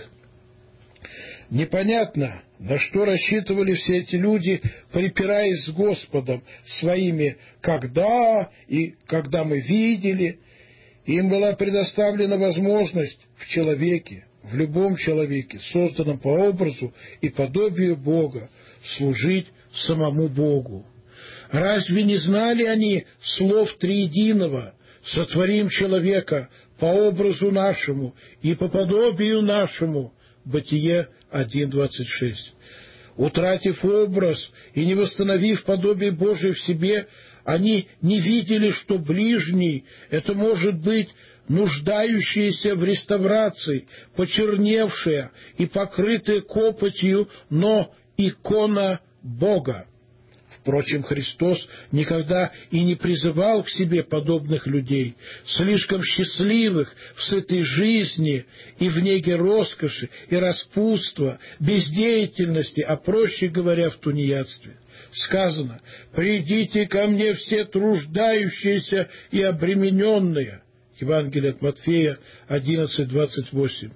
S2: Непонятно, на что рассчитывали все эти люди, припираясь с Господом своими «когда» и «когда мы видели». Им была предоставлена возможность в человеке, в любом человеке, созданном по образу и подобию Бога, служить самому Богу. Разве не знали они слов Триединого: «Сотворим человека по образу нашему и по подобию нашему»? Бытие один двадцать шесть. Утратив образ и не восстановив подобие Божие в себе, они не видели, что ближний — это может быть нуждающаяся в реставрации, почерневшая и покрытая копотью, но икона Бога. Впрочем, Христос никогда и не призывал к себе подобных людей, слишком счастливых в сытой жизни и в неге роскоши и распутства, бездеятельности, а, проще говоря, в тунеядстве. Сказано: «Придите ко мне все труждающиеся и обремененные». Евангелие от Матфея одиннадцать двадцать восемь.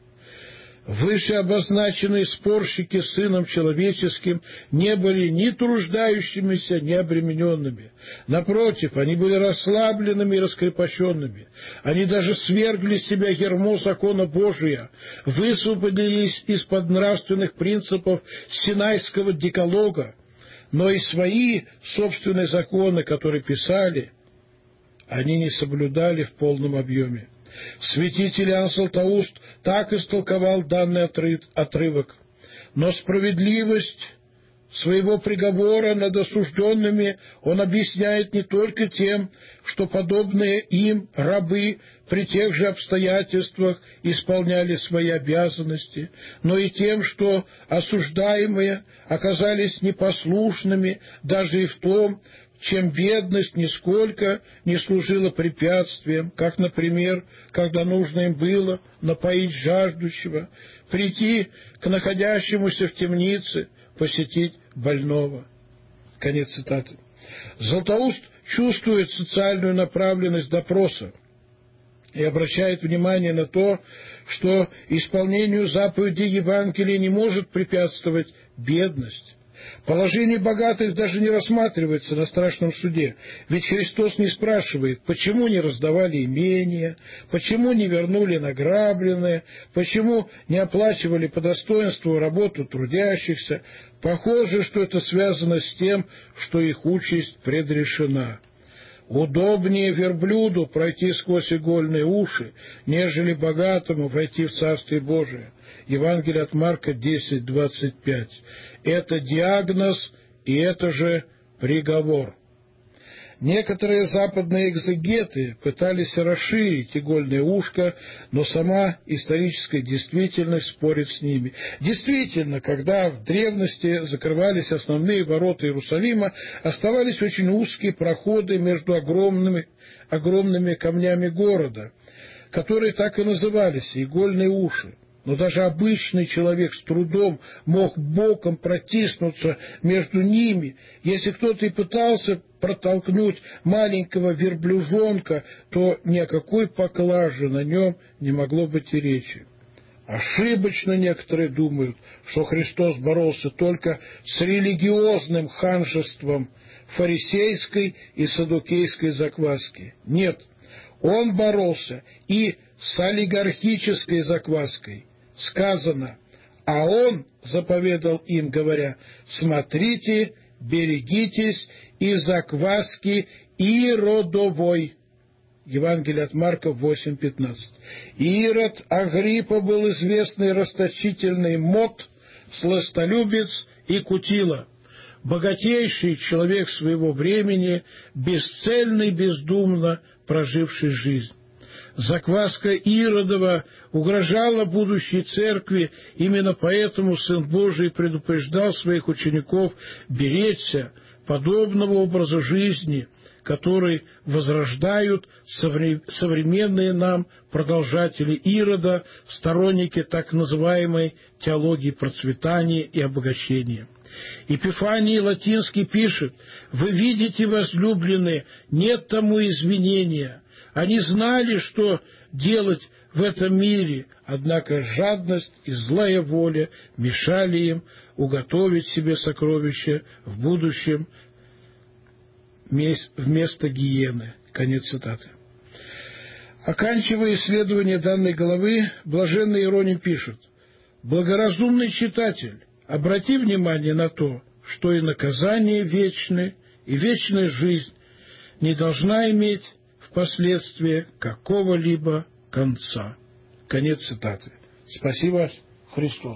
S2: Выше обозначенные спорщики с Сыном Человеческим не были ни труждающимися, ни обремененными. Напротив, они были расслабленными и раскрепощенными. Они даже свергли с себя ярмо закона Божия, высвободились из-под нравственных принципов Синайского декалога, но и свои собственные законы, которые писали, они не соблюдали в полном объеме. Святитель Иоанн Златоуст так истолковал данный отрывок. Но справедливость своего приговора над осужденными он объясняет не только тем, что подобные им рабы при тех же обстоятельствах исполняли свои обязанности, но и тем, что осуждаемые оказались непослушными даже и в том, чем бедность нисколько не служила препятствием, как, например, когда нужно им было напоить жаждущего, прийти к находящемуся в темнице, посетить больного. Конец цитаты. Златоуст чувствует социальную направленность допроса и обращает внимание на то, что исполнению заповедей Евангелия не может препятствовать бедность. Положение богатых даже не рассматривается на страшном суде, ведь Христос не спрашивает, почему не раздавали имения, почему не вернули награбленное, почему не оплачивали по достоинству работу трудящихся. Похоже, что это связано с тем, что их участь предрешена. Удобнее верблюду пройти сквозь игольные уши, нежели богатому войти в Царствие Божие. Евангелие от Марка десять двадцать пять. Это диагноз, и это же приговор. Некоторые западные экзегеты пытались расширить игольное ушко, но сама историческая действительность спорит с ними. Действительно, когда в древности закрывались основные ворота Иерусалима, оставались очень узкие проходы между огромными, огромными камнями города, которые так и назывались игольные уши. Но даже обычный человек с трудом мог боком протиснуться между ними. Если кто-то и пытался протолкнуть маленького верблюжонка, то ни о какой поклаже на нем не могло быть и речи. Ошибочно некоторые думают, что Христос боролся только с религиозным ханжеством фарисейской и саддукейской закваски. Нет, он боролся и с олигархической закваской. Сказано: а он заповедал им, говоря: смотрите, берегитесь и закваски иродовой. Евангелие от Марка восемь пятнадцать. Ирод Агриппа был известный расточительный мот, сластолюбец и кутила, богатейший человек своего времени, бесцельно и бездумно проживший жизнь. Закваска Иродова угрожала будущей церкви, именно поэтому Сын Божий предупреждал своих учеников беречься подобного образа жизни, который возрождают современные нам продолжатели Ирода, сторонники так называемой теологии процветания и обогащения. Эпифаний Латинский пишет: «Вы видите, возлюбленные, нет тому извинения. Они знали, что делать в этом мире, однако жадность и злая воля мешали им уготовить себе сокровища в будущем вместо гиены». Конец цитаты. Оканчивая исследование данной главы, блаженный Иероним пишет: «Благоразумный читатель, обрати внимание на то, что и наказание вечное, и вечная жизнь не должна иметь впоследствии какого-либо конца». Конец цитаты. Спасибо. Христос.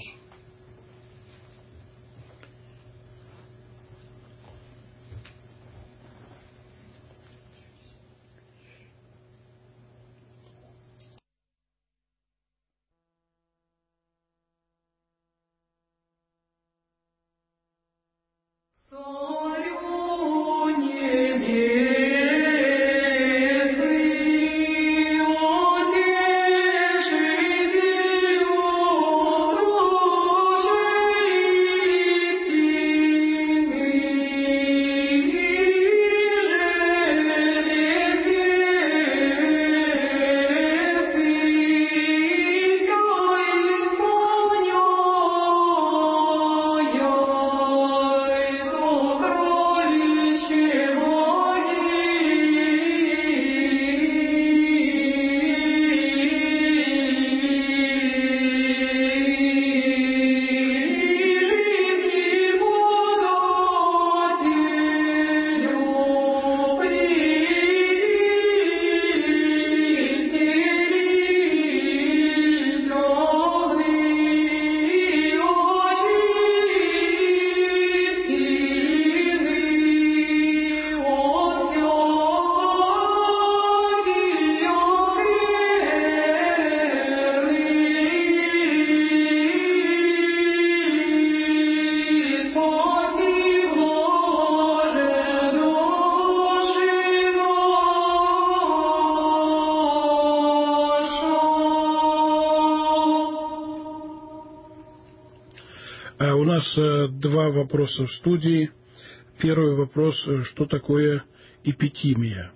S2: У нас два вопроса в студии. Первый вопрос: что такое эпитимия?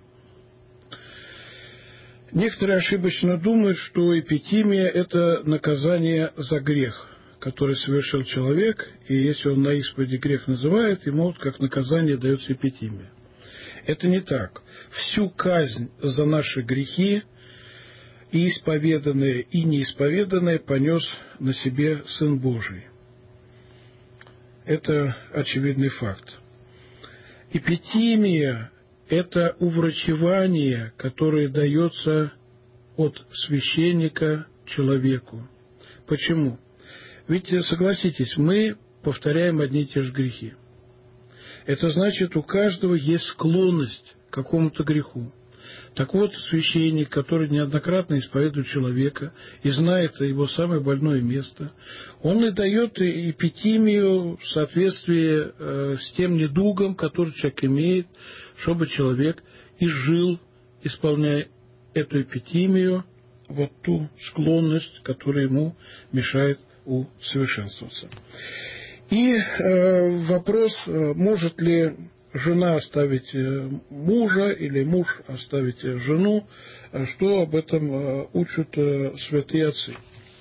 S2: Некоторые ошибочно думают, что эпитимия – это наказание за грех, который совершил человек, и если он на исповеди грех называет, ему как наказание дается эпитимия. Это не так. Всю казнь за наши грехи, и исповеданные, и неисповеданные, понес на себе Сын Божий. Это очевидный факт. Эпитимия – это уврачевание, которое дается от священника человеку. Почему? Ведь, согласитесь, мы повторяем одни и те же грехи. Это значит, у каждого есть склонность к какому-то греху. Так вот, священник, который неоднократно исповедует человека и знает его самое больное место, он и дает эпитимию в соответствии э, с тем недугом, который человек имеет, чтобы человек изжил, исполняя эту эпитимию, вот ту склонность, которая ему мешает усовершенствоваться. И э, вопрос, может ли жена оставить мужа или муж оставить жену, что об этом учат святые отцы.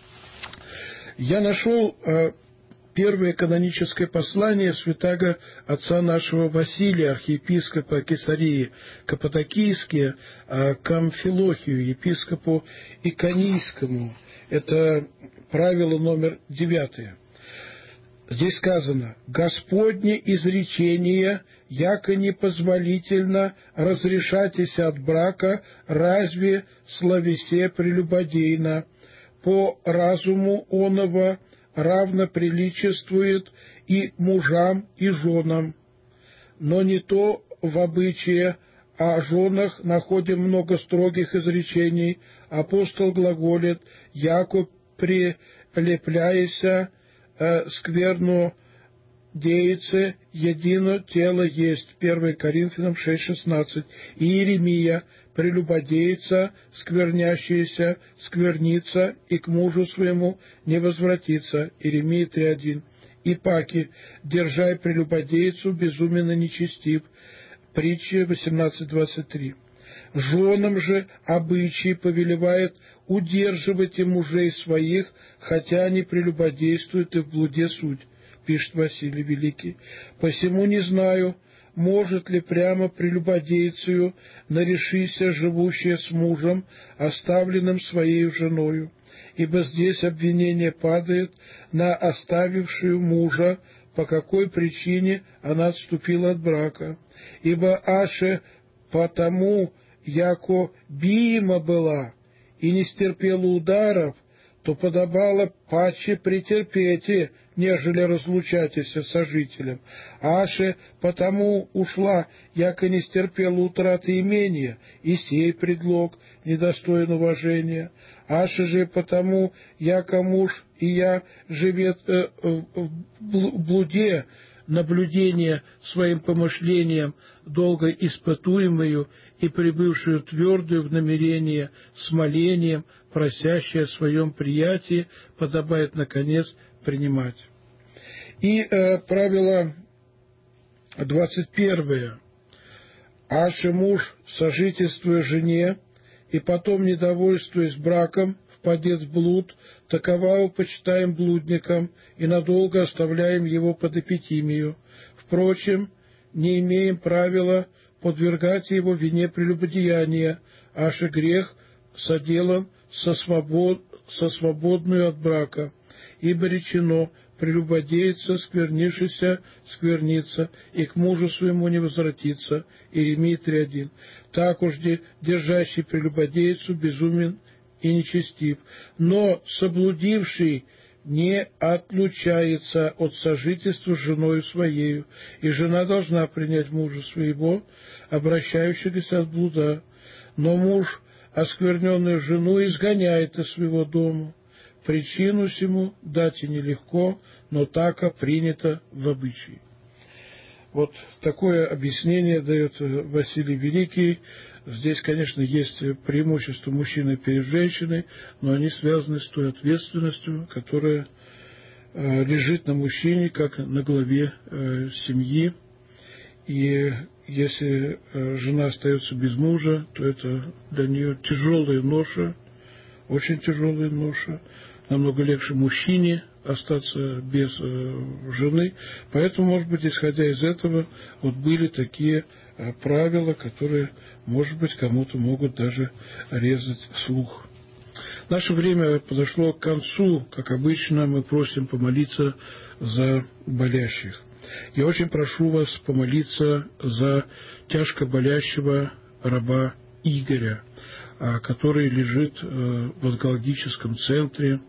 S2: Я нашел первое каноническое послание святаго отца нашего Василия, архиепископа Кесарии Каппадокийские, к Амфилохию, епископу Иконийскому. Это правило номер девятое. Здесь сказано: «Господне изречение, яко непозволительно разрешатися от брака, разве словесе прелюбодейно, по разуму оного равно приличествует и мужам, и женам. Но не то в обычае, о женах находим много строгих изречений. Апостол глаголит, яко прилепляйся скверну деяце, едино тело есть». первое Коринфянам шесть шестнадцать. И Иеремия: прелюбодеется, сквернящаяся, сквернится, и к мужу своему не возвратится. Иеремия три один. Ипаки: держай прелюбодейцу, безуменно нечестив. Притча восемнадцать двадцать три. Женам же обычай повелевает удерживать и мужей своих, хотя они прелюбодействуют и в блуде суть, пишет Василий Великий. Посему не знаю, может ли прямо прелюбодейцею нарешися живущая с мужем, оставленным своей женою, ибо здесь обвинение падает на оставившую мужа, по какой причине она отступила от брака. Ибо аше потому, яко биема была и не стерпела ударов, то подобало паче претерпете, нежели разлучатись с сожителем. Аше потому ушла, яко не стерпела утраты имения, и сей предлог недостоин уважения. Аше же потому, яко муж и я живет э, в блуде, наблюдение своим помышлением, долго испытуемую и прибывшую твердую в намерение с молением, просящее о своем приятии, подобает, наконец, принимать. И э, правило двадцать первое. Аше муж, сожительствуя жене, и потом, недовольствуясь браком, впадет в блуд, такового почитаем блудником и надолго оставляем его под эпитимию. Впрочем, не имеем правила подвергать его вине прелюбодеяния, аше грех соделан со, свобод, со свободную от брака, ибо речено: прелюбодеется, сквернившийся, сквернится, и к мужу своему не возвратится. Иеремия три один. Так уж держащий прелюбодейцу безумен и нечестив, но соблудивший не отлучается от сожительства с женою своею, и жена должна принять мужа своего, обращающегося от блуда. Но муж оскверненную жену изгоняет из своего дома. Причину сему дать и нелегко, но тако принято в обычае. Вот такое объяснение дает Василий Великий. Здесь, конечно, есть преимущество мужчины перед женщиной, но они связаны с той ответственностью, которая лежит на мужчине, как на главе семьи. И если жена остается без мужа, то это для нее тяжелая ноша, очень тяжелая ноша. Намного легче мужчине остаться без э, жены. Поэтому, может быть, исходя из этого, вот были такие э, правила, которые, может быть, кому-то могут даже резать слух. Наше время подошло к концу. Как обычно, мы просим помолиться за болящих. Я очень прошу вас помолиться за тяжко болящего раба Игоря, который лежит в онкологическом центре.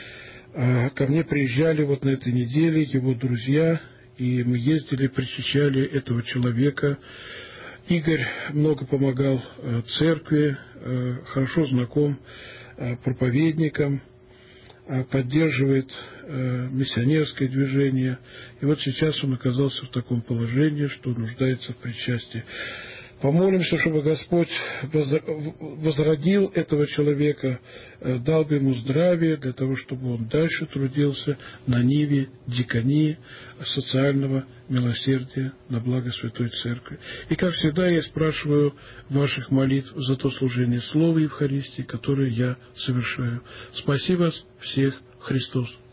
S2: Ко мне приезжали вот на этой неделе его друзья, и мы ездили, причащали этого человека. Игорь много помогал церкви, хорошо знаком проповедникам, поддерживает миссионерское движение. И вот сейчас он оказался в таком положении, что нуждается в причастии. Помолимся, чтобы Господь возродил этого человека, дал бы ему здравие для того, чтобы он дальше трудился на ниве диконии, социального милосердия на благо Святой Церкви. И, как всегда, я спрашиваю ваших молитв за то служение Слова Евхаристии, которое я совершаю. Спаси вас всех, Христос!